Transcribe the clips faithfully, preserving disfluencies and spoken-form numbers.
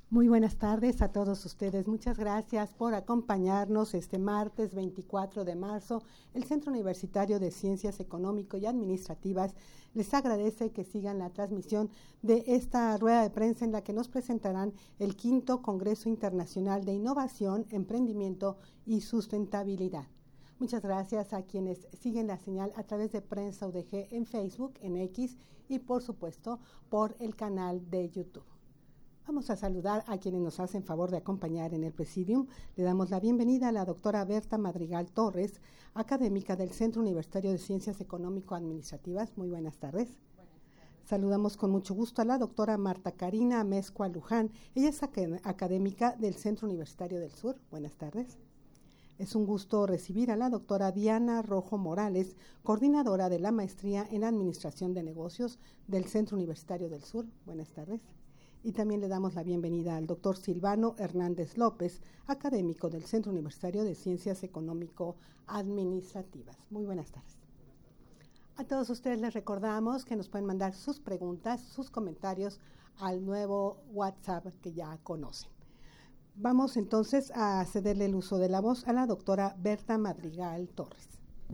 Muy buenas tardes a todos ustedes. Muchas gracias por acompañarnos este martes veinticuatro de marzo. El Centro Universitario de Ciencias Económico y Administrativas les agradece que sigan la transmisión de esta rueda de prensa en la que nos presentarán el quinto Congreso Internacional de Innovación, Emprendimiento y Sustentabilidad. Muchas gracias a quienes siguen la señal a través de Prensa U D G en Facebook, en X y por supuesto por el canal de YouTube. Vamos a saludar a quienes nos hacen favor de acompañar en el Presidium. Le damos la bienvenida a la doctora Berta Madrigal Torres, académica del Centro Universitario de Ciencias Económico-Administrativas. Muy buenas tardes. Buenas tardes. Saludamos con mucho gusto a la doctora Marta Karina Amezcua Luján. Ella es acad- académica del Centro Universitario del Sur. Buenas tardes. Es un gusto recibir a la doctora Diana Rojo Morales, coordinadora de la Maestría en Administración de Negocios del Centro Universitario del Sur. Buenas tardes. Y también le damos la bienvenida al doctor Silvano Hernández López, académico del Centro Universitario de Ciencias Económico-Administrativas. Muy buenas tardes. A todos ustedes les recordamos que nos pueden mandar sus preguntas, sus comentarios al nuevo WhatsApp que ya conocen. Vamos entonces a cederle el uso de la voz a la doctora Berta Madrigal Torres.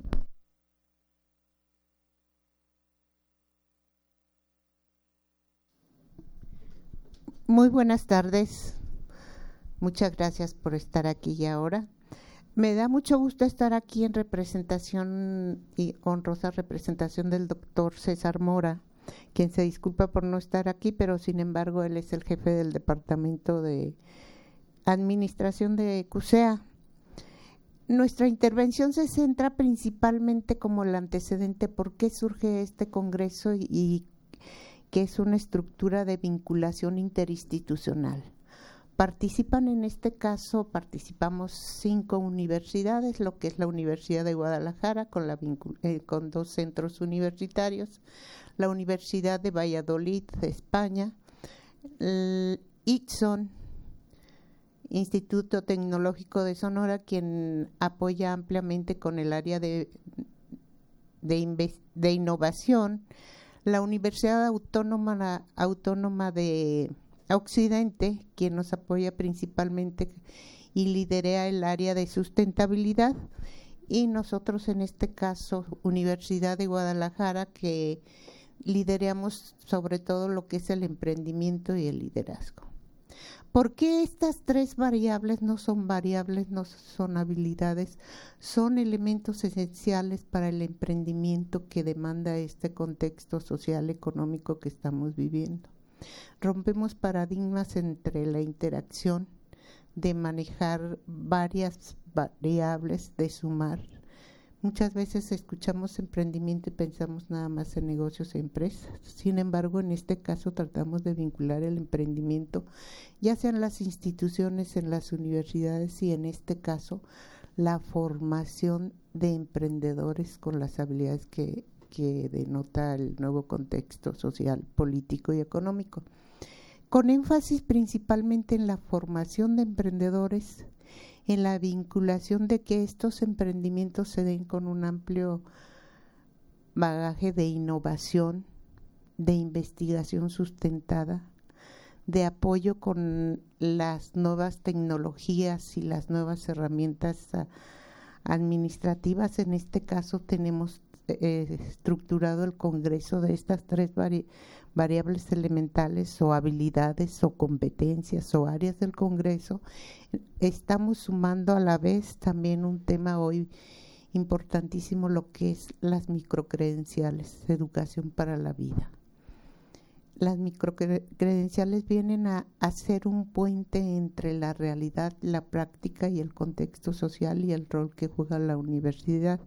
Muy buenas tardes. Muchas gracias por estar aquí y ahora. Me da mucho gusto estar aquí en representación y honrosa representación del doctor César Mora, quien se disculpa por no estar aquí, pero sin embargo él es el jefe del Departamento de Administración de CUSEA. Nuestra intervención se centra principalmente como el antecedente por qué surge este congreso y, y que es una estructura de vinculación interinstitucional. Participan en este caso, participamos cinco universidades, lo que es la Universidad de Guadalajara con, la vincul- eh, con dos centros universitarios, la Universidad de Valladolid de España, el I T S O N, Instituto Tecnológico de Sonora, quien apoya ampliamente con el área de, de, inve- de innovación, la Universidad Autónoma, Autónoma de Occidente, quien nos apoya principalmente y lidera el área de sustentabilidad, y nosotros en este caso, Universidad de Guadalajara, que lideramos sobre todo lo que es el emprendimiento y el liderazgo. ¿Por qué estas tres variables no son variables, no son habilidades? Son elementos esenciales para el emprendimiento que demanda este contexto social económico que estamos viviendo. Rompemos paradigmas entre la interacción, de manejar varias variables, de sumar. Muchas veces escuchamos emprendimiento y pensamos nada más en negocios e empresas. Sin embargo, en este caso tratamos de vincular el emprendimiento, ya sea en las instituciones, en las universidades y en este caso la formación de emprendedores con las habilidades que, que denota el nuevo contexto social, político y económico. Con énfasis principalmente en la formación de emprendedores, en la vinculación de que estos emprendimientos se den con un amplio bagaje de innovación, de investigación sustentada, de apoyo con las nuevas tecnologías y las nuevas herramientas uh, administrativas. En este caso tenemos eh, estructurado el congreso de estas tres vari- variables elementales o habilidades o competencias o áreas del congreso. Estamos sumando a la vez también un tema hoy importantísimo, lo que es las microcredenciales, educación para la vida. Las microcredenciales vienen a, a ser un puente entre la realidad, la práctica y el contexto social y el rol que juega la universidad.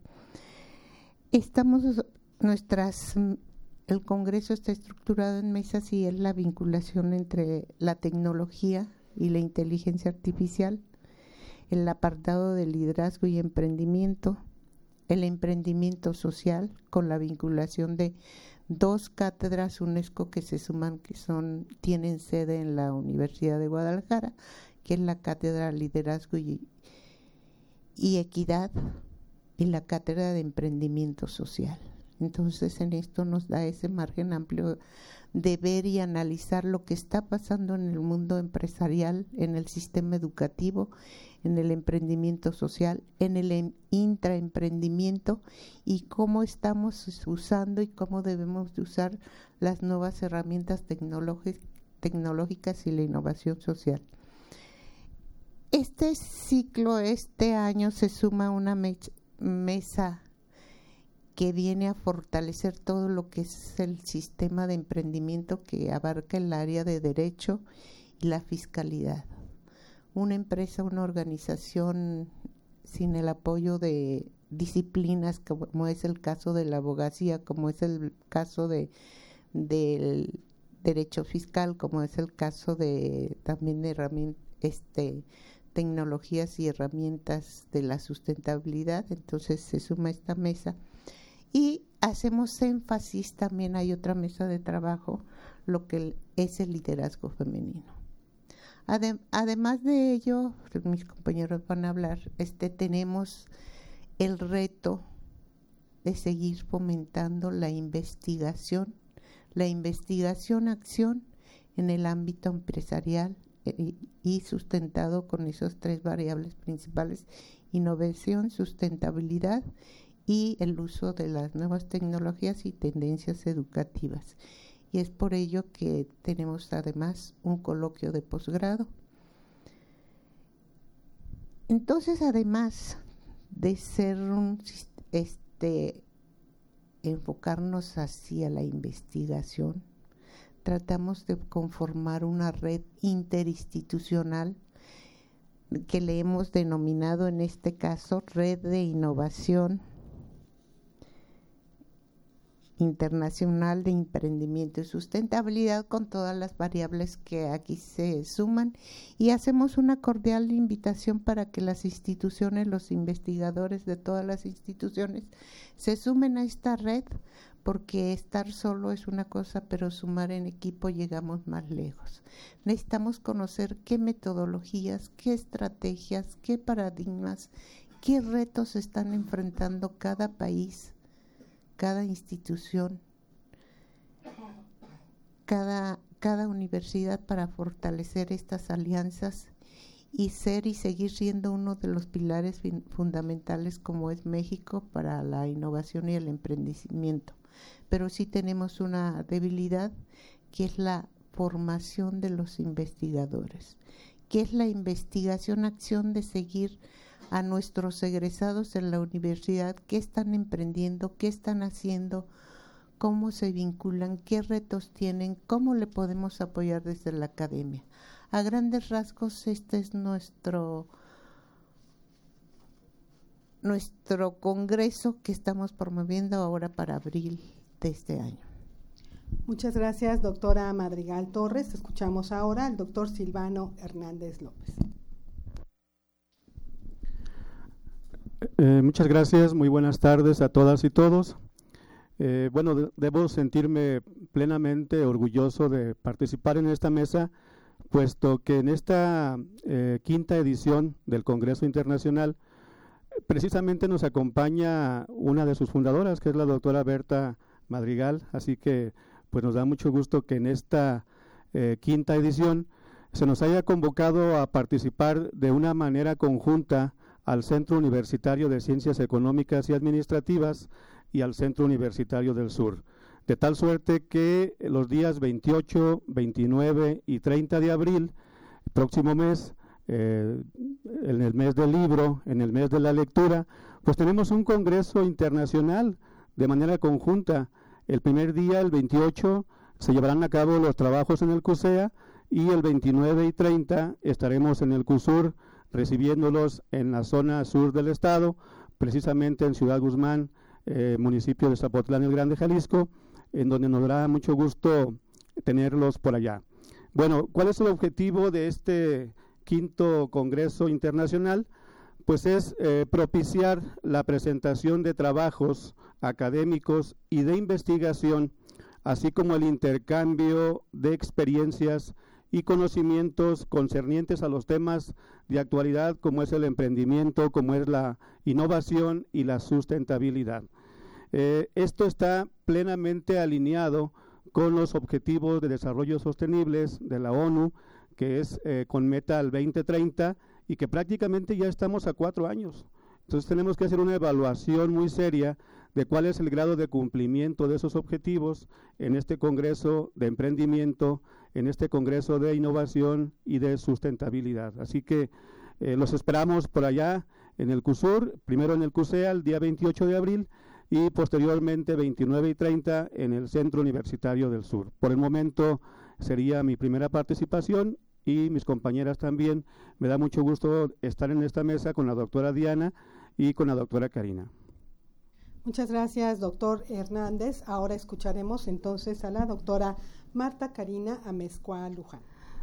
Estamos, nuestras, el Congreso está estructurado en mesas y es la vinculación entre la tecnología y la inteligencia artificial, el apartado de liderazgo y emprendimiento, el emprendimiento social con la vinculación de dos cátedras UNESCO que se suman, que son tienen sede en la Universidad de Guadalajara, que es la Cátedra Liderazgo y, y Equidad y la Cátedra de Emprendimiento Social. Entonces, en esto nos da ese margen amplio de ver y analizar lo que está pasando en el mundo empresarial, en el sistema educativo, en el emprendimiento social, en el em- intraemprendimiento y cómo estamos usando y cómo debemos de usar las nuevas herramientas tecnológi- tecnológicas y la innovación social. Este ciclo, este año, se suma una me- mesa que viene a fortalecer todo lo que es el sistema de emprendimiento que abarca el área de derecho y la fiscalidad. Una empresa, una organización sin el apoyo de disciplinas como es el caso de la abogacía, como es el caso de del derecho fiscal, como es el caso de también de herramientas, este, tecnologías y herramientas de la sustentabilidad, entonces se suma esta mesa. Y hacemos énfasis, también hay otra mesa de trabajo, lo que es el liderazgo femenino. Adem- además de ello, mis compañeros van a hablar, este, tenemos el reto de seguir fomentando la investigación, la investigación-acción en el ámbito empresarial eh, y sustentado con esas tres variables principales: innovación, sustentabilidad y el uso de las nuevas tecnologías y tendencias educativas. Y es por ello que tenemos además un coloquio de posgrado. Entonces, además de ser un, este, enfocarnos hacia la investigación, tratamos de conformar una red interinstitucional que le hemos denominado en este caso Red de Innovación Internacional de Emprendimiento y Sustentabilidad, con todas las variables que aquí se suman, y hacemos una cordial invitación para que las instituciones, los investigadores de todas las instituciones se sumen a esta red, porque estar solo es una cosa, pero sumar en equipo llegamos más lejos. Necesitamos conocer qué metodologías, qué estrategias, qué paradigmas, qué retos están enfrentando cada país, cada institución, cada, cada universidad, para fortalecer estas alianzas y ser y seguir siendo uno de los pilares fundamentales como es México para la innovación y el emprendimiento. Pero sí tenemos una debilidad, que es la formación de los investigadores, que es la investigación-acción de seguir a nuestros egresados en la universidad, qué están emprendiendo, qué están haciendo, cómo se vinculan, qué retos tienen, cómo le podemos apoyar desde la academia. A grandes rasgos, este es nuestro, nuestro congreso que estamos promoviendo ahora para abril de este año. Muchas gracias, doctora Madrigal Torres. Escuchamos ahora al doctor Silvano Hernández López. Eh, muchas gracias, muy buenas tardes a todas y todos. Eh, bueno, de, debo sentirme plenamente orgulloso de participar en esta mesa, puesto que en esta eh, quinta edición del Congreso Internacional precisamente nos acompaña una de sus fundadoras, que es la doctora Berta Madrigal, así que pues nos da mucho gusto que en esta eh, quinta edición se nos haya convocado a participar de una manera conjunta al Centro Universitario de Ciencias Económicas y Administrativas y al Centro Universitario del Sur, de tal suerte que los días veintiocho, veintinueve y treinta de abril, próximo mes, eh, en el mes del libro, en el mes de la lectura, pues tenemos un congreso internacional de manera conjunta. El primer día, el veintiocho, se llevarán a cabo los trabajos en el CUSEA, y el veintinueve y treinta estaremos en el CUSUR recibiéndolos en la zona sur del estado, precisamente en Ciudad Guzmán, eh, municipio de Zapotlán el Grande, Jalisco, en donde nos dará mucho gusto tenerlos por allá. Bueno, ¿cuál es el objetivo de este quinto Congreso Internacional? Pues es eh, propiciar la presentación de trabajos académicos y de investigación, así como el intercambio de experiencias y conocimientos concernientes a los temas de actualidad, como es el emprendimiento, como es la innovación y la sustentabilidad. Eh, esto está plenamente alineado con los Objetivos de Desarrollo Sostenibles de la ONU, que es eh, con meta al veinte treinta, y que prácticamente ya estamos a cuatro años. Entonces tenemos que hacer una evaluación muy seria de cuál es el grado de cumplimiento de esos objetivos en este Congreso de Emprendimiento, en este Congreso de Innovación y de Sustentabilidad. Así que eh, los esperamos por allá en el CUSUR, primero en el CUSEA el día veintiocho de abril y posteriormente veintinueve y treinta en el Centro Universitario del Sur. Por el momento sería mi primera participación y mis compañeras también. Me da mucho gusto estar en esta mesa con la doctora Diana y con la doctora Karina. Muchas gracias, doctor Hernández. Ahora escucharemos entonces a la doctora Marta Karina Amezcua Luján.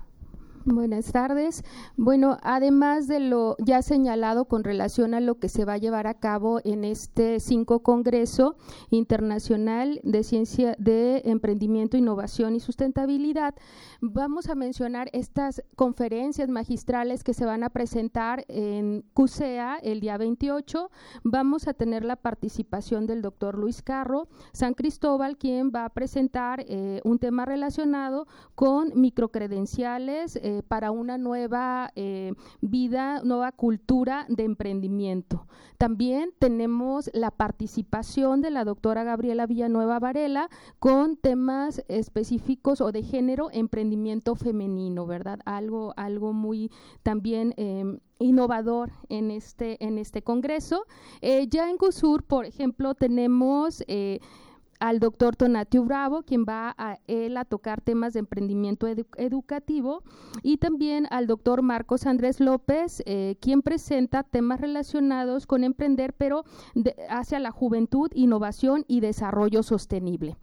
Buenas tardes. Bueno, además de lo ya señalado con relación a lo que se va a llevar a cabo en este cinco Congreso Internacional de Ciencia de Emprendimiento, Innovación y Sustentabilidad, vamos a mencionar estas conferencias magistrales que se van a presentar en CUSEA el día veintiocho. Vamos a tener la participación del doctor Luis Carro San Cristóbal, quien va a presentar eh, un tema relacionado con microcredenciales, eh, para una nueva eh, vida, nueva cultura de emprendimiento. También tenemos la participación de la doctora Gabriela Villanueva Varela con temas específicos o de género, emprendimiento femenino, ¿verdad? Algo, algo muy también eh, innovador en este, en este congreso. Eh, ya en CUSUR, por ejemplo, tenemos eh, al doctor Tonatio Bravo, quien va a él a tocar temas de emprendimiento edu educativo, y también al doctor Marcos Andrés López, eh, quien presenta temas relacionados con emprender, pero de, hacia la juventud, innovación y desarrollo sostenible.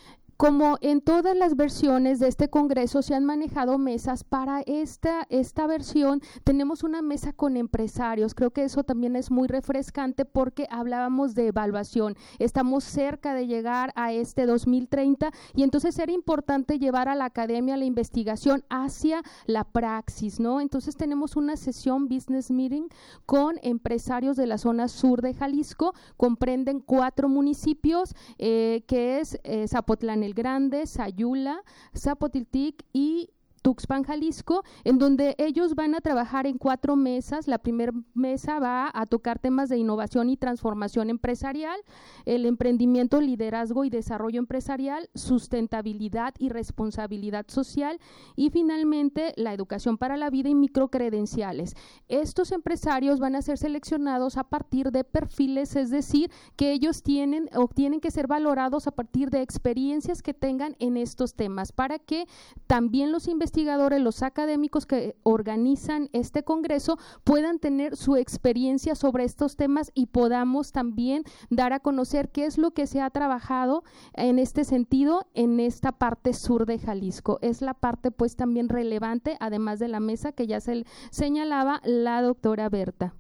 Como en todas las versiones de este congreso se han manejado mesas, para esta, esta versión tenemos una mesa con empresarios. Creo que eso también es muy refrescante porque hablábamos de evaluación. Estamos cerca de llegar a este dos mil treinta y entonces era importante llevar a la academia la investigación hacia la praxis, ¿no? Entonces tenemos una sesión business meeting con empresarios de la zona sur de Jalisco. Comprenden cuatro municipios eh, que es eh, Zapotlán el Grande, Sayula, Zapotiltic y Tuxpan, Jalisco, en donde ellos van a trabajar en cuatro mesas. La primera mesa va a tocar temas de innovación y transformación empresarial, el emprendimiento, liderazgo y desarrollo empresarial, sustentabilidad y responsabilidad social y finalmente la educación para la vida y microcredenciales. Estos empresarios van a ser seleccionados a partir de perfiles, es decir, que ellos tienen o tienen que ser valorados a partir de experiencias que tengan en estos temas, para que también los investigadores investigadores, los académicos que organizan este congreso puedan tener su experiencia sobre estos temas y podamos también dar a conocer qué es lo que se ha trabajado en este sentido en esta parte sur de Jalisco. Es la parte pues también relevante, además de la mesa que ya se señalaba la doctora Berta.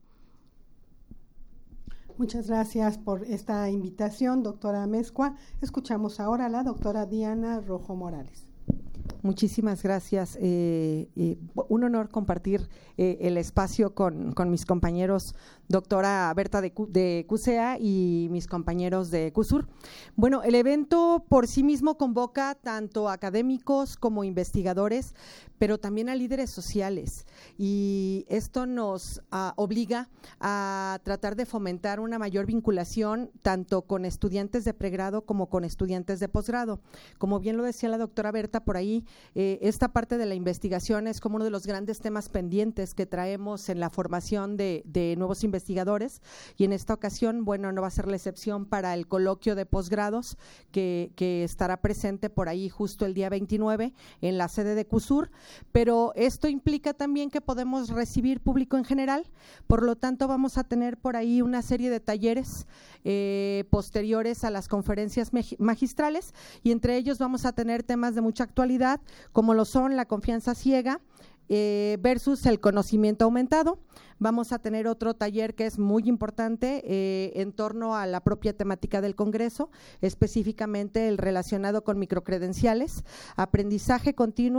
Muchas gracias por esta invitación, doctora Amezcua. Escuchamos ahora a la doctora Diana Rojo Morales. Muchísimas gracias. Eh, eh, un honor compartir eh, el espacio con, con mis compañeros, doctora Berta de, de CUSEA y mis compañeros de CUSUR. Bueno, el evento por sí mismo convoca tanto académicos como investigadores, pero también a líderes sociales, y esto nos uh, obliga a tratar de fomentar una mayor vinculación tanto con estudiantes de pregrado como con estudiantes de posgrado. Como bien lo decía la doctora Berta por ahí, eh, esta parte de la investigación es como uno de los grandes temas pendientes que traemos en la formación de, de nuevos investigadores, y en esta ocasión, bueno, no va a ser la excepción para el coloquio de posgrados que, que estará presente por ahí justo el día veintinueve en la sede de CUSUR. Pero esto implica también que podemos recibir público en general, por lo tanto vamos a tener por ahí una serie de talleres eh, posteriores a las conferencias magistrales, y entre ellos vamos a tener temas de mucha actualidad como lo son la confianza ciega eh, versus el conocimiento aumentado. Vamos a tener otro taller que es muy importante eh, en torno a la propia temática del Congreso, específicamente el relacionado con microcredenciales, aprendizaje continuo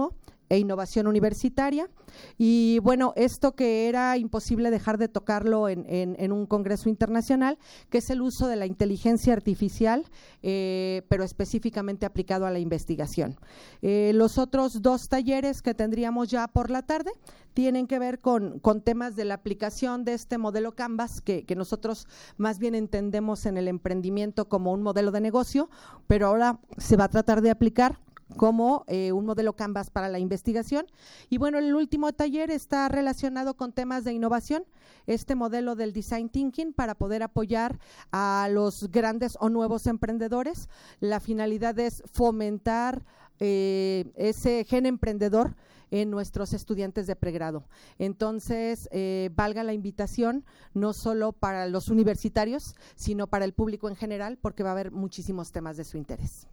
e innovación universitaria. Y bueno, esto que era imposible dejar de tocarlo en, en, en un congreso internacional, que es el uso de la inteligencia artificial, eh, pero específicamente aplicado a la investigación. Eh, los otros dos talleres que tendríamos ya por la tarde tienen que ver con, con temas de la aplicación de este modelo Canvas, que, que nosotros más bien entendemos en el emprendimiento como un modelo de negocio, pero ahora se va a tratar de aplicar como eh, un modelo Canvas para la investigación. Y bueno, el último taller está relacionado con temas de innovación, este modelo del design thinking para poder apoyar a los grandes o nuevos emprendedores. La finalidad es fomentar eh, ese gen emprendedor en nuestros estudiantes de pregrado. Entonces, eh, valga la invitación, no solo para los universitarios, sino para el público en general, porque va a haber muchísimos temas de su interés.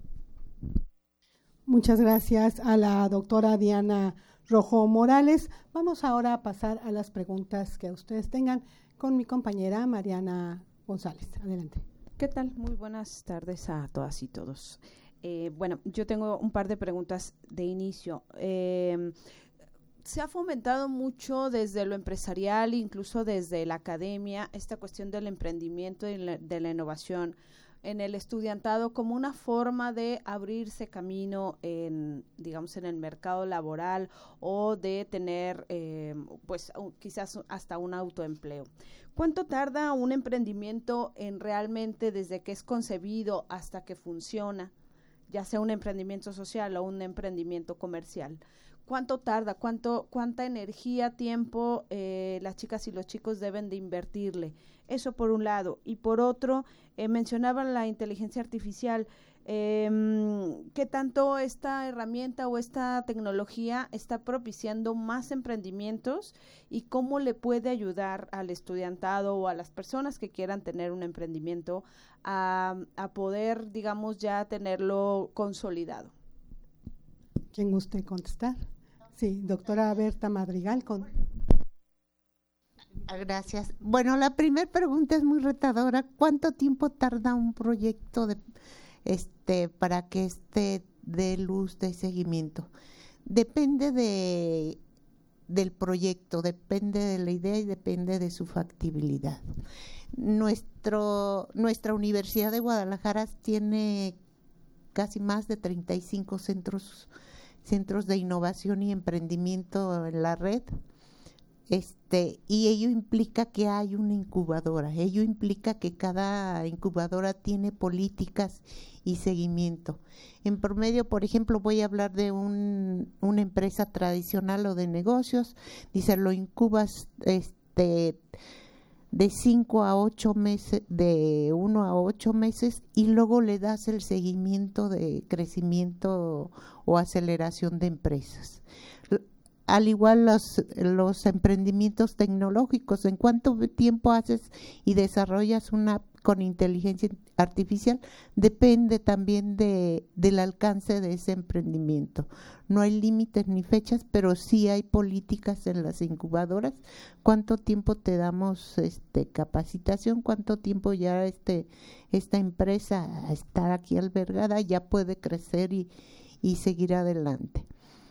Muchas gracias a la doctora Diana Rojo Morales. Vamos ahora a pasar a las preguntas que ustedes tengan con mi compañera Mariana González. Adelante. ¿Qué tal? Muy buenas tardes a todas y todos. Eh, bueno, yo tengo un par de preguntas de inicio. Eh, se ha fomentado mucho desde lo empresarial, incluso desde la academia, esta cuestión del emprendimiento y de la innovación en el estudiantado como una forma de abrirse camino en, digamos, en el mercado laboral o de tener, eh, pues, quizás hasta un autoempleo. ¿Cuánto tarda un emprendimiento en realmente desde que es concebido hasta que funciona, ya sea un emprendimiento social o un emprendimiento comercial? ¿Cuánto tarda? ¿Cuánto, cuánta energía, tiempo eh, las chicas y los chicos deben de invertirle? Eso por un lado. Y por otro, eh, mencionaban la inteligencia artificial. Eh, ¿Qué tanto esta herramienta o esta tecnología está propiciando más emprendimientos y cómo le puede ayudar al estudiantado o a las personas que quieran tener un emprendimiento a, a poder, digamos, ya tenerlo consolidado? ¿Quién guste contestar? Sí, doctora Berta Madrigal. Con... Gracias. Bueno, la primera pregunta es muy retadora. ¿Cuánto tiempo tarda un proyecto de este para que esté de luz de seguimiento? Depende de del proyecto, depende de la idea y depende de su factibilidad. Nuestro nuestra Universidad de Guadalajara tiene casi más de treinta y cinco centros centros de innovación y emprendimiento en la red. Este, y ello implica que hay una incubadora, ello implica que cada incubadora tiene políticas y seguimiento. En promedio, por ejemplo, voy a hablar de un, una empresa tradicional o de negocios, dice, lo incubas este, de cinco a ocho meses, de uno a ocho meses, y luego le das el seguimiento de crecimiento o aceleración de empresas. Al igual los, los emprendimientos tecnológicos, ¿en cuánto tiempo haces y desarrollas una app con inteligencia artificial? Depende también de, del alcance de ese emprendimiento. No hay límites ni fechas, pero sí hay políticas en las incubadoras. ¿Cuánto tiempo te damos este capacitación? ¿Cuánto tiempo ya este esta empresa a estar aquí albergada ya puede crecer y, y seguir adelante?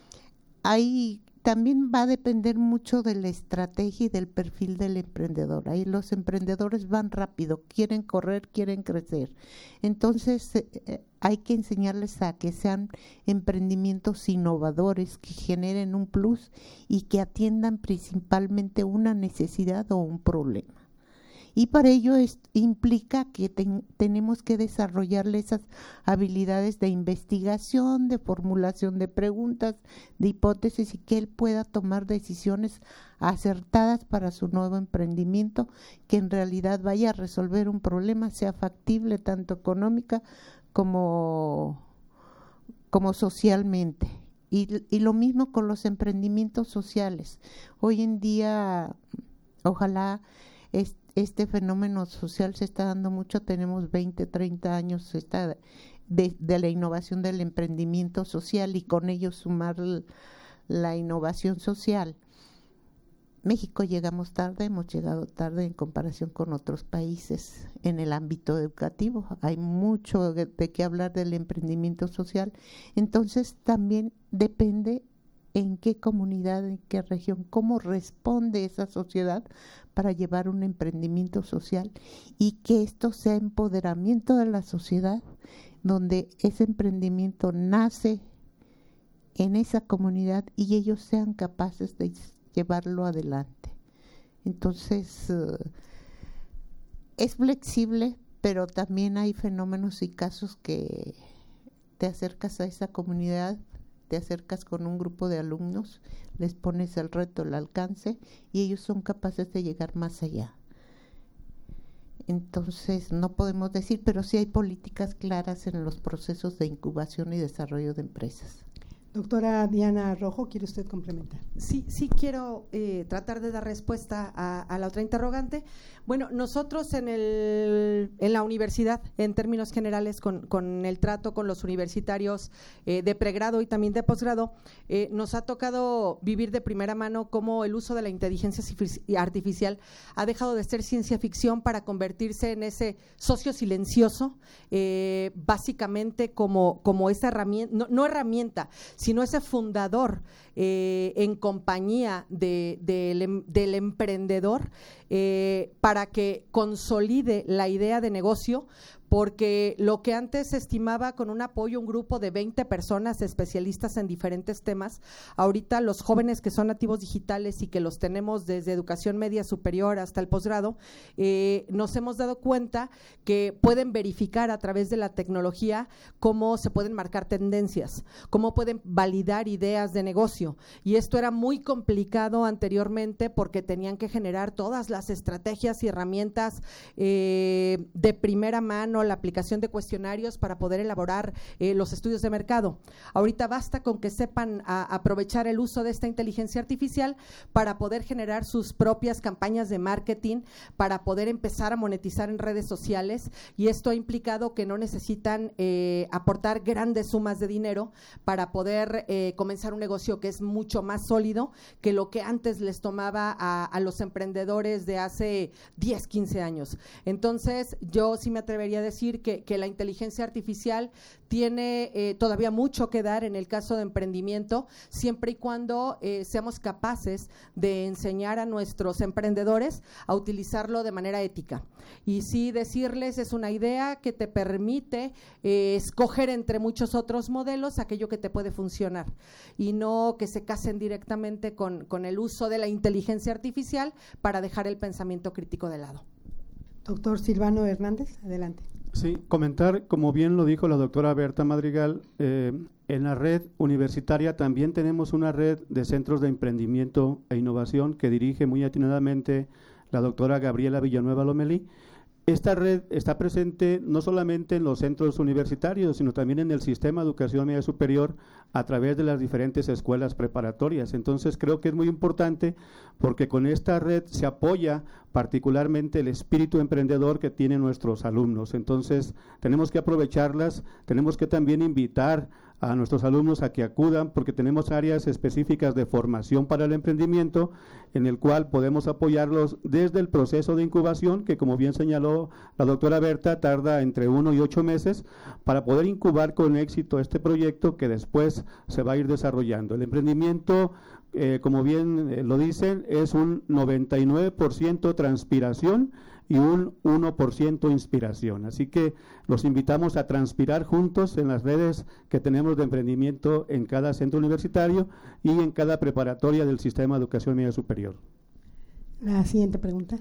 Hay También va a depender mucho de la estrategia y del perfil del emprendedor. Ahí los emprendedores van rápido, quieren correr, quieren crecer. Entonces eh, hay que enseñarles a que sean emprendimientos innovadores, que generen un plus y que atiendan principalmente una necesidad o un problema. Y para ello es, implica que ten, tenemos que desarrollarle esas habilidades de investigación, de formulación de preguntas, de hipótesis, y que él pueda tomar decisiones acertadas para su nuevo emprendimiento, que en realidad vaya a resolver un problema, sea factible tanto económica como, como socialmente. Y, y lo mismo con los emprendimientos sociales. Hoy en día, ojalá este Este fenómeno social se está dando mucho, tenemos veinte, treinta años esta de, de la innovación del emprendimiento social y con ello sumar la innovación social. México llegamos tarde, hemos llegado tarde en comparación con otros países en el ámbito educativo. Hay mucho de, de qué hablar del emprendimiento social. Entonces también depende en qué comunidad, en qué región, cómo responde esa sociedad para llevar un emprendimiento social y que esto sea empoderamiento de la sociedad, donde ese emprendimiento nace en esa comunidad y ellos sean capaces de llevarlo adelante. Entonces, uh, es flexible, pero también hay fenómenos y casos que te acercas a esa comunidad, te acercas con un grupo de alumnos, les pones el reto, el alcance, y ellos son capaces de llegar más allá. Entonces, no podemos decir, pero sí hay políticas claras en los procesos de incubación y desarrollo de empresas. Doctora Diana Rojo, ¿quiere usted complementar? Sí, sí quiero eh, tratar de dar respuesta a, a la otra interrogante. Bueno, nosotros en, el, en la universidad, en términos generales, con, con el trato con los universitarios eh, de pregrado y también de posgrado, eh, nos ha tocado vivir de primera mano cómo el uso de la inteligencia artificial ha dejado de ser ciencia ficción para convertirse en ese socio silencioso, eh, básicamente como, como esa herramienta, no, no herramienta, sino ese fundador eh, en compañía de, de, del, del emprendedor eh, para que consolide la idea de negocio, porque lo que antes se estimaba con un apoyo, un grupo de veinte personas especialistas en diferentes temas, ahorita los jóvenes que son nativos digitales y que los tenemos desde educación media superior hasta el posgrado, eh, nos hemos dado cuenta que pueden verificar a través de la tecnología cómo se pueden marcar tendencias, cómo pueden validar ideas de negocio, y esto era muy complicado anteriormente porque tenían que generar todas las estrategias y herramientas eh, de primera mano, la aplicación de cuestionarios para poder elaborar eh, los estudios de mercado. Ahorita basta con que sepan a, aprovechar el uso de esta inteligencia artificial para poder generar sus propias campañas de marketing, para poder empezar a monetizar en redes sociales, y esto ha implicado que no necesitan eh, aportar grandes sumas de dinero para poder eh, comenzar un negocio que es mucho más sólido que lo que antes les tomaba a, a los emprendedores de hace diez, quince años. Entonces, yo sí me atrevería a decir que, que la inteligencia artificial tiene eh, todavía mucho que dar en el caso de emprendimiento, siempre y cuando eh, seamos capaces de enseñar a nuestros emprendedores a utilizarlo de manera ética. Y sí decirles, es una idea que te permite eh, escoger entre muchos otros modelos aquello que te puede funcionar, y no que se casen directamente con, con el uso de la inteligencia artificial para dejar el pensamiento crítico de lado. Doctor Silvano Hernández, adelante. Sí, comentar, como bien lo dijo la doctora Berta Madrigal, eh, en la red universitaria también tenemos una red de centros de emprendimiento e innovación que dirige muy atinadamente la doctora Gabriela Villanueva Lomelí. Esta red está presente no solamente en los centros universitarios, sino también en el sistema de educación media superior a través de las diferentes escuelas preparatorias. Entonces, creo que es muy importante porque con esta red se apoya particularmente el espíritu emprendedor que tienen nuestros alumnos. Entonces, tenemos que aprovecharlas, tenemos que también invitar a nuestros alumnos a que acudan, porque tenemos áreas específicas de formación para el emprendimiento, en el cual podemos apoyarlos desde el proceso de incubación, que como bien señaló la doctora Berta, tarda entre uno y ocho meses, para poder incubar con éxito este proyecto que después se va a ir desarrollando. El emprendimiento, eh, como bien eh, lo dicen, es un noventa y nueve por ciento transpiración y un uno por ciento inspiración. Así que los invitamos a transpirar juntos en las redes que tenemos de emprendimiento en cada centro universitario y en cada preparatoria del sistema de educación media superior. La siguiente pregunta.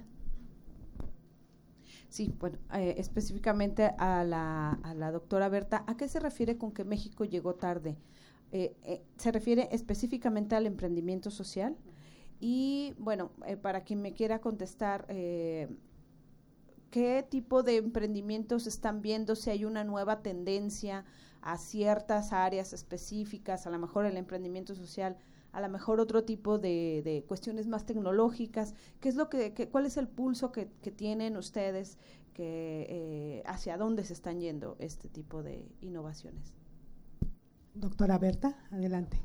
Sí, bueno, eh, específicamente a la, a la doctora Berta, ¿a qué se refiere con que México llegó tarde? Eh, eh, ¿Se refiere específicamente al emprendimiento social? Y bueno, eh, para quien me quiera contestar, eh, ¿qué tipo de emprendimientos están viendo? Si hay una nueva tendencia a ciertas áreas específicas, a lo mejor el emprendimiento social, a lo mejor otro tipo de, de cuestiones más tecnológicas. ¿Qué es lo que, que cuál es el pulso que, que tienen ustedes, que eh, hacia dónde se están yendo este tipo de innovaciones? Doctora Berta, adelante.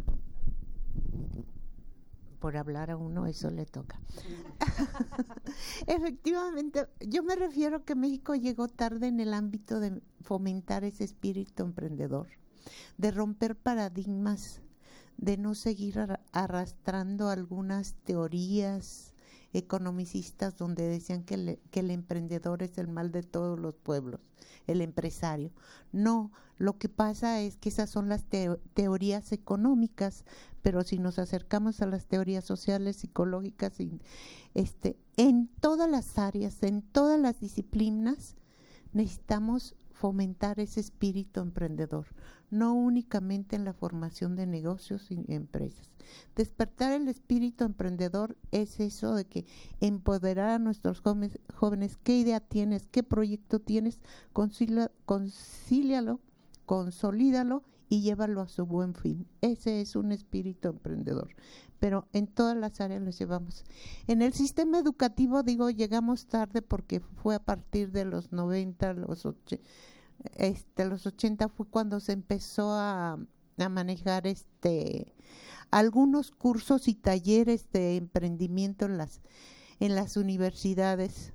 Por hablar a uno, eso le toca. Efectivamente, yo me refiero que México llegó tarde en el ámbito de fomentar ese espíritu emprendedor, de romper paradigmas, de no seguir arrastrando algunas teorías economicistas donde decían que, le, que el emprendedor es el mal de todos los pueblos, el empresario. No, lo que pasa es que esas son las teo- teorías económicas, pero si nos acercamos a las teorías sociales, psicológicas, este, en todas las áreas, en todas las disciplinas, necesitamos fomentar ese espíritu emprendedor, no únicamente en la formación de negocios y empresas. Despertar el espíritu emprendedor es eso de que empoderar a nuestros jóvenes, jóvenes qué idea tienes, qué proyecto tienes, concilia, concílialo, consolídalo y llévalo a su buen fin. Ese es un espíritu emprendedor, pero en todas las áreas los llevamos. En el sistema educativo, digo, llegamos tarde porque fue a partir de los noventa, los, och- este, los ochenta fue cuando se empezó a, a manejar este algunos cursos y talleres de emprendimiento en las, en las universidades,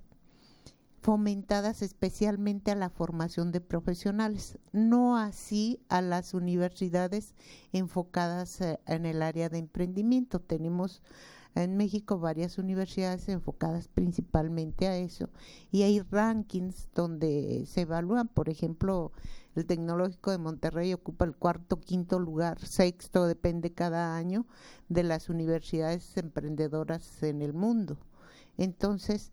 fomentadas especialmente a la formación de profesionales, no así a las universidades enfocadas eh, en el área de emprendimiento. Tenemos en México varias universidades enfocadas principalmente a eso y hay rankings donde se evalúan, por ejemplo, el Tecnológico de Monterrey ocupa el cuarto, quinto lugar, sexto, depende cada año, de las universidades emprendedoras en el mundo. Entonces,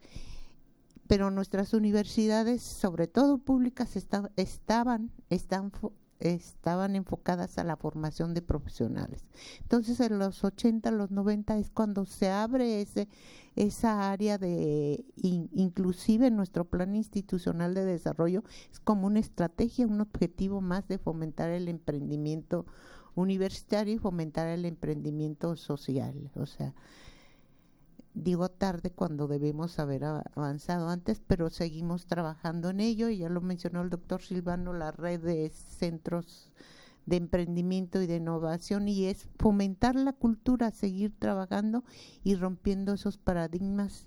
pero nuestras universidades, sobre todo públicas, está, estaban, están, estaban enfocadas a la formación de profesionales. Entonces, en los ochenta, los noventa es cuando se abre ese esa área de, in, inclusive en nuestro plan institucional de desarrollo, es como una estrategia, un objetivo más de fomentar el emprendimiento universitario y fomentar el emprendimiento social. O sea, digo tarde cuando debemos haber avanzado antes, pero seguimos trabajando en ello, y ya lo mencionó el doctor Silvano, la red de centros de emprendimiento y de innovación, y es fomentar la cultura, seguir trabajando y rompiendo esos paradigmas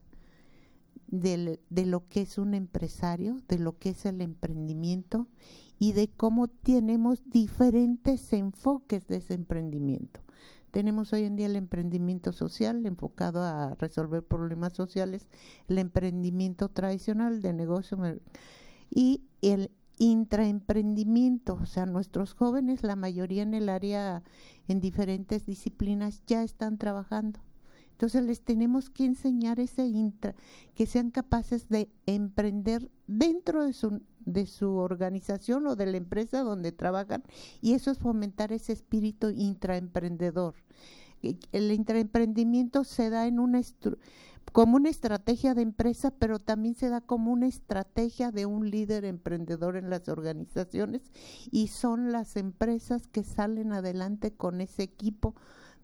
de, de lo que es un empresario, de lo que es el emprendimiento y de cómo tenemos diferentes enfoques de ese emprendimiento. Tenemos hoy en día el emprendimiento social enfocado a resolver problemas sociales, el emprendimiento tradicional de negocio y el intraemprendimiento. O sea, nuestros jóvenes, la mayoría en el área, en diferentes disciplinas, ya están trabajando. Entonces les tenemos que enseñar ese intra, que sean capaces de emprender dentro de su de su organización o de la empresa donde trabajan, y eso es fomentar ese espíritu intraemprendedor. El intraemprendimiento se da en una estru- como una estrategia de empresa, pero también se da como una estrategia de un líder emprendedor en las organizaciones, y son las empresas que salen adelante con ese equipo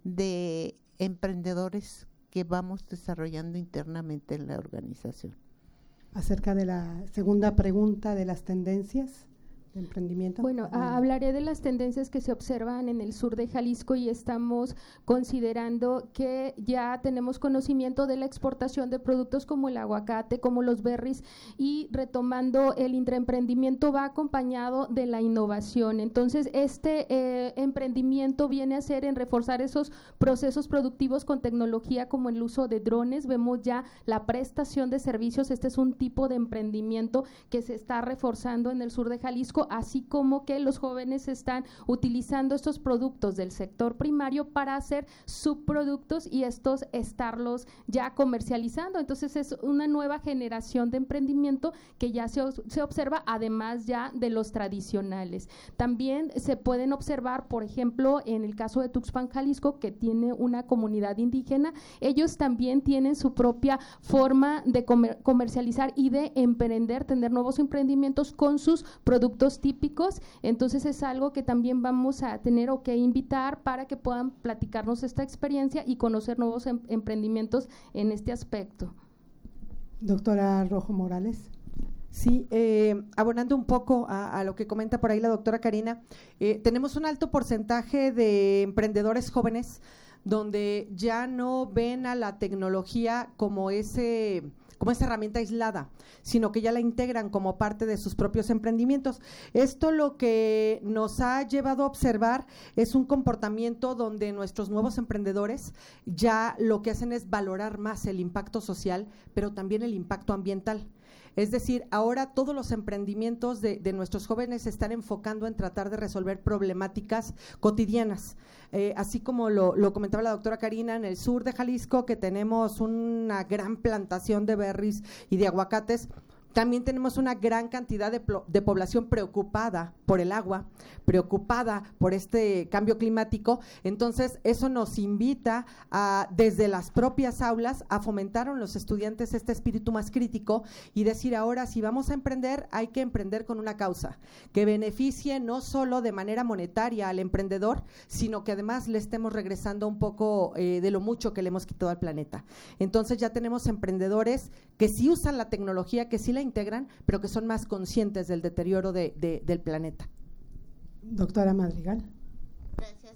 de emprendedores que vamos desarrollando internamente en la organización. Acerca de la segunda pregunta de las tendencias de emprendimiento. Bueno, a, hablaré de las tendencias que se observan en el sur de Jalisco, y estamos considerando que ya tenemos conocimiento de la exportación de productos como el aguacate, como los berries, y retomando el intraemprendimiento va acompañado de la innovación. Entonces, este eh, emprendimiento viene a ser en reforzar esos procesos productivos con tecnología como el uso de drones. Vemos ya la prestación de servicios. Este es un tipo de emprendimiento que se está reforzando en el sur de Jalisco, así como que los jóvenes están utilizando estos productos del sector primario para hacer subproductos y estos estarlos ya comercializando. Entonces es una nueva generación de emprendimiento que ya se, se observa, además ya de los tradicionales. También se pueden observar, por ejemplo, en el caso de Tuxpan, Jalisco, que tiene una comunidad indígena, ellos también tienen su propia forma de comer, comercializar y de emprender, tener nuevos emprendimientos con sus productos típicos. Entonces es algo que también vamos a tener o que invitar para que puedan platicarnos esta experiencia y conocer nuevos em- emprendimientos en este aspecto. Doctora Rojo Morales. Sí, eh, abonando un poco a, a lo que comenta por ahí la doctora Karina, eh, tenemos un alto porcentaje de emprendedores jóvenes donde ya no ven a la tecnología como ese como esa herramienta aislada, sino que ya la integran como parte de sus propios emprendimientos. Esto lo que nos ha llevado a observar es un comportamiento donde nuestros nuevos emprendedores ya lo que hacen es valorar más el impacto social, pero también el impacto ambiental. Es decir, ahora todos los emprendimientos de, de nuestros jóvenes se están enfocando en tratar de resolver problemáticas cotidianas. Eh, así como lo, lo comentaba la doctora Karina, en el sur de Jalisco, que tenemos una gran plantación de berries y de aguacates, también tenemos una gran cantidad de, de población preocupada por el agua, preocupada por este cambio climático. Entonces, eso nos invita a, desde las propias aulas, a fomentar en los estudiantes este espíritu más crítico y decir, ahora, si vamos a emprender, hay que emprender con una causa que beneficie no solo de manera monetaria al emprendedor, sino que además le estemos regresando un poco eh, de lo mucho que le hemos quitado al planeta. Entonces, ya tenemos emprendedores que sí usan la tecnología, que sí la integran, pero que son más conscientes del deterioro de, de, del planeta. Doctora Madrigal. Gracias.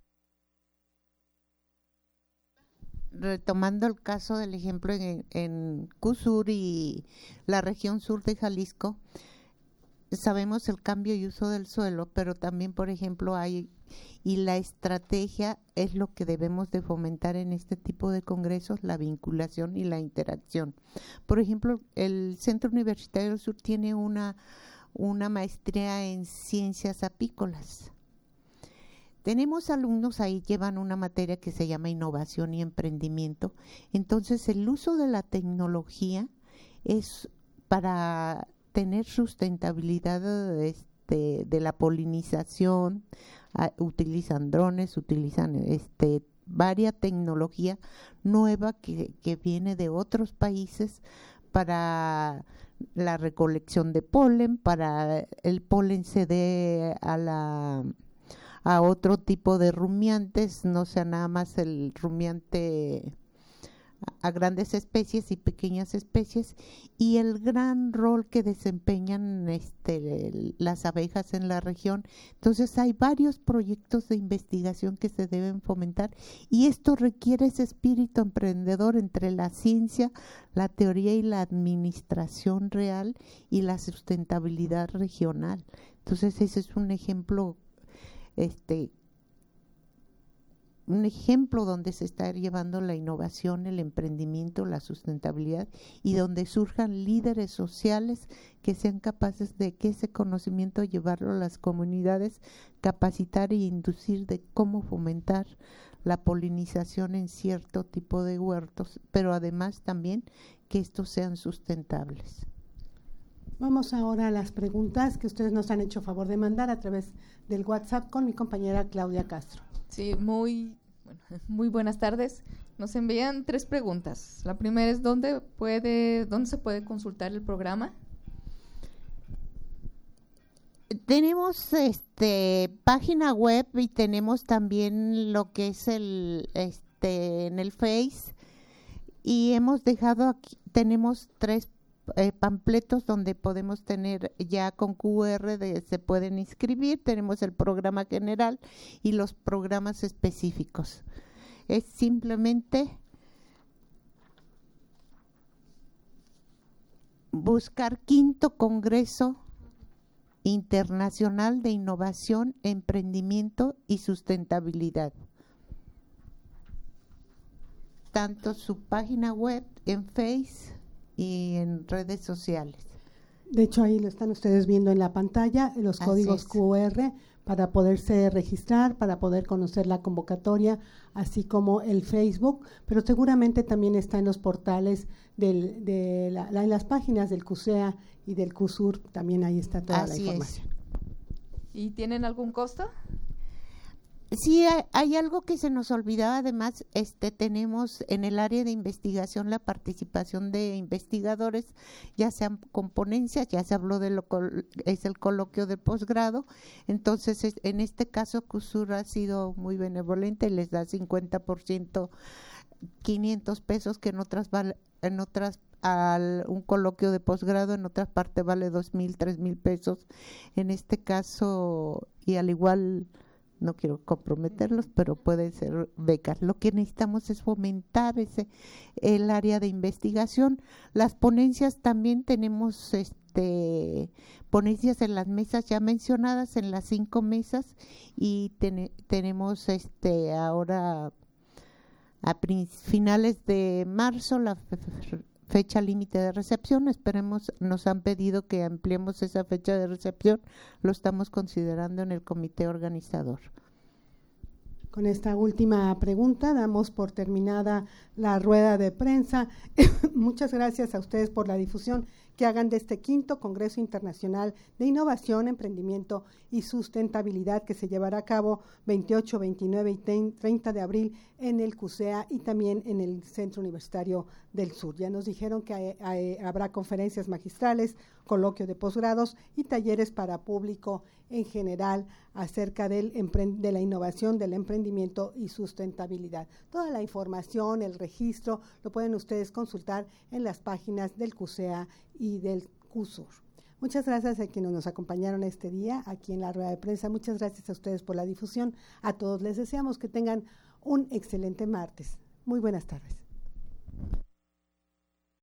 Retomando el caso del ejemplo en, en CUSUR y la región sur de Jalisco, sabemos el cambio y uso del suelo, pero también, por ejemplo, hay, y la estrategia es lo que debemos de fomentar en este tipo de congresos, la vinculación y la interacción. Por ejemplo, el Centro Universitario del Sur tiene una, una maestría en ciencias apícolas. Tenemos alumnos ahí, llevan una materia que se llama innovación y emprendimiento. Entonces, el uso de la tecnología es para tener sustentabilidad este, de la polinización. Uh, utilizan drones, utilizan este, varia tecnología nueva que, que viene de otros países para la recolección de polen, para el polen se dé a la a otro tipo de rumiantes, no sea nada más el rumiante a grandes especies y pequeñas especies, y el gran rol que desempeñan este, las abejas en la región. Entonces hay varios proyectos de investigación que se deben fomentar y esto requiere ese espíritu emprendedor entre la ciencia, la teoría y la administración real y la sustentabilidad regional. Entonces ese es un ejemplo este un ejemplo donde se está llevando la innovación, el emprendimiento, la sustentabilidad y donde surjan líderes sociales que sean capaces de que ese conocimiento llevarlo a las comunidades, capacitar e inducir de cómo fomentar la polinización en cierto tipo de huertos, pero además también que estos sean sustentables. Vamos ahora a las preguntas que ustedes nos han hecho favor de mandar a través del WhatsApp con mi compañera Claudia Castro. Sí, muy, bueno, muy buenas tardes. Nos envían tres preguntas. La primera es ¿dónde puede, dónde se puede consultar el programa? Tenemos este página web y tenemos también lo que es el este en el Face y hemos dejado aquí, tenemos tres Eh, panfletos donde podemos tener ya con Q R de, se pueden inscribir, tenemos el programa general y los programas específicos. Es simplemente buscar Quinto Congreso Internacional de Innovación, Emprendimiento y Sustentabilidad. Tanto su página web en Face y en redes sociales. De hecho, ahí lo están ustedes viendo en la pantalla, los Así códigos es. Q R para poderse registrar, para poder conocer la convocatoria, así como el Facebook, pero seguramente también está en los portales, del, de la, la, en las páginas del CUSEA y del CUSUR, también ahí está toda Así la información. Es. ¿Y tienen algún costo? Sí, hay, hay algo que se nos olvidaba, además, este tenemos en el área de investigación la participación de investigadores, ya sean con ponencias, ya se habló de lo es el coloquio de posgrado, entonces es, en este caso CUSUR ha sido muy benevolente, les da cincuenta por ciento, quinientos pesos, que en otras vale, en otras al un coloquio de posgrado en otras partes vale dos mil, tres mil pesos, en este caso y al igual no quiero comprometerlos, pero pueden ser becas. Lo que necesitamos es fomentar ese el área de investigación. Las ponencias también tenemos este ponencias en las mesas ya mencionadas, en las cinco mesas, y ten, tenemos este ahora a finales de marzo la fecha límite de recepción. Esperemos, nos han pedido que ampliemos esa fecha de recepción, lo estamos considerando en el comité organizador. Con esta última pregunta damos por terminada la rueda de prensa. Muchas gracias a ustedes por la difusión que hagan de este quinto Congreso Internacional de Innovación, Emprendimiento y Sustentabilidad, que se llevará a cabo veintiocho, veintinueve y treinta de abril en el CUSEA y también en el Centro Universitario del Sur. Ya nos dijeron que hay, hay, habrá conferencias magistrales, coloquio de posgrados y talleres para público en general acerca del de la innovación, del emprendimiento y sustentabilidad. Toda la información, el registro, lo pueden ustedes consultar en las páginas del CUSEA y del CUSUR. Muchas gracias a quienes nos acompañaron este día aquí en la rueda de prensa. Muchas gracias a ustedes por la difusión. A todos les deseamos que tengan un excelente martes. Muy buenas tardes.